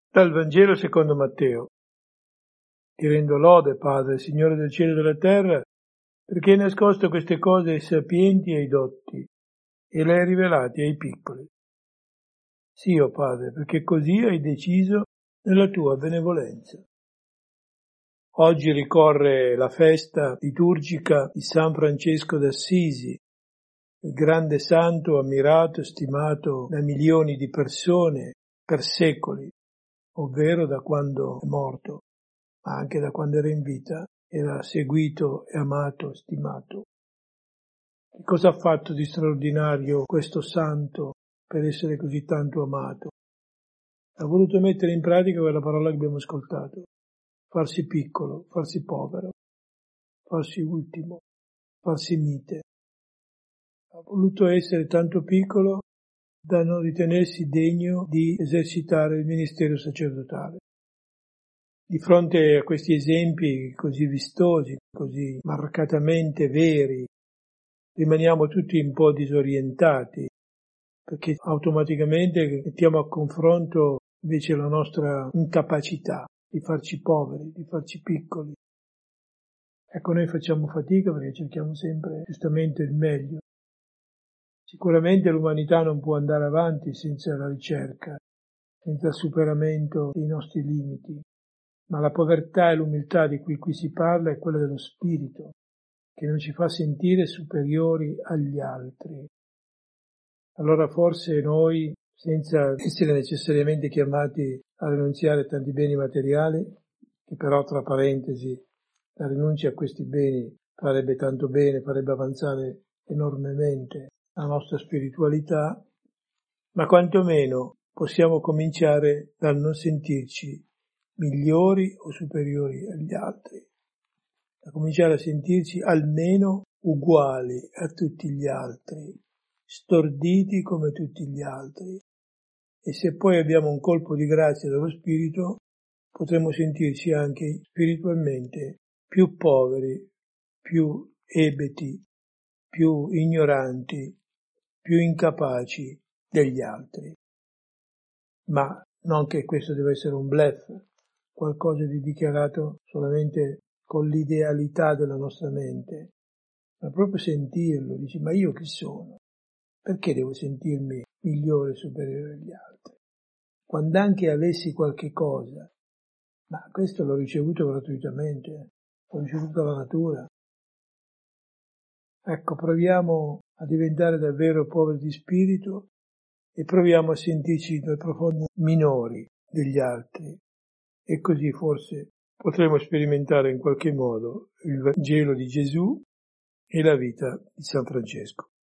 Dal Vangelo secondo Matteo. Ti rendo lode, Padre, Signore del cielo e della terra, perché hai nascosto queste cose ai sapienti e ai dotti, e le hai rivelate ai piccoli. Sì, o Padre, perché così hai deciso nella tua benevolenza. Oggi ricorre la festa liturgica di San Francesco d'Assisi, il grande santo ammirato e stimato da milioni di persone per secoli, ovvero da quando è morto, ma anche da quando era in vita, era seguito e amato, stimato. Che cosa ha fatto di straordinario questo santo per essere così tanto amato? Ha voluto mettere in pratica quella parola che abbiamo ascoltato, farsi piccolo, farsi povero, farsi ultimo, farsi mite. Ha voluto essere tanto piccolo da non ritenersi degno di esercitare il ministero sacerdotale. Di fronte a questi esempi così vistosi, così marcatamente veri, rimaniamo tutti un po' disorientati, perché automaticamente mettiamo a confronto invece la nostra incapacità di farci poveri, di farci piccoli. Ecco, noi facciamo fatica perché cerchiamo sempre giustamente il meglio. Sicuramente l'umanità non può andare avanti senza la ricerca, senza il superamento dei nostri limiti, ma la povertà e l'umiltà di cui qui si parla è quella dello spirito, che non ci fa sentire superiori agli altri. Allora forse noi, senza essere necessariamente chiamati a rinunziare a tanti beni materiali, che però tra parentesi la rinuncia a questi beni farebbe tanto bene, farebbe avanzare enormemente la nostra spiritualità, ma quantomeno possiamo cominciare dal non sentirci migliori o superiori agli altri, a cominciare a sentirci almeno uguali a tutti gli altri, storditi come tutti gli altri. E se poi abbiamo un colpo di grazia dello Spirito, potremo sentirci anche spiritualmente più poveri, più ebeti, più ignoranti, più incapaci degli altri. Ma non che questo deve essere un bluff, qualcosa di dichiarato solamente con l'idealità della nostra mente, ma proprio sentirlo, dici, ma io chi sono? Perché devo sentirmi migliore e superiore agli altri? Quando anche avessi qualche cosa, ma questo l'ho ricevuto gratuitamente, l'ho ricevuto dalla natura. Ecco, proviamo a diventare davvero poveri di spirito e proviamo a sentirci nel profondo minori degli altri. E così forse potremo sperimentare in qualche modo il Vangelo di Gesù e la vita di San Francesco.